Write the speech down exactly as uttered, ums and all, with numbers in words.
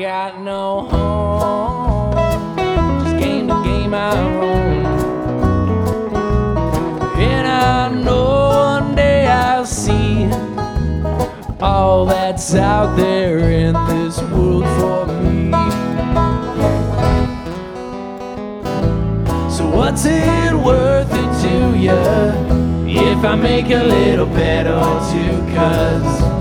got no home, just game to game I roam. And I know one day I'll see all that's out there in this world for me. So what's it worth it to you if I make a little bet or two? 'Cause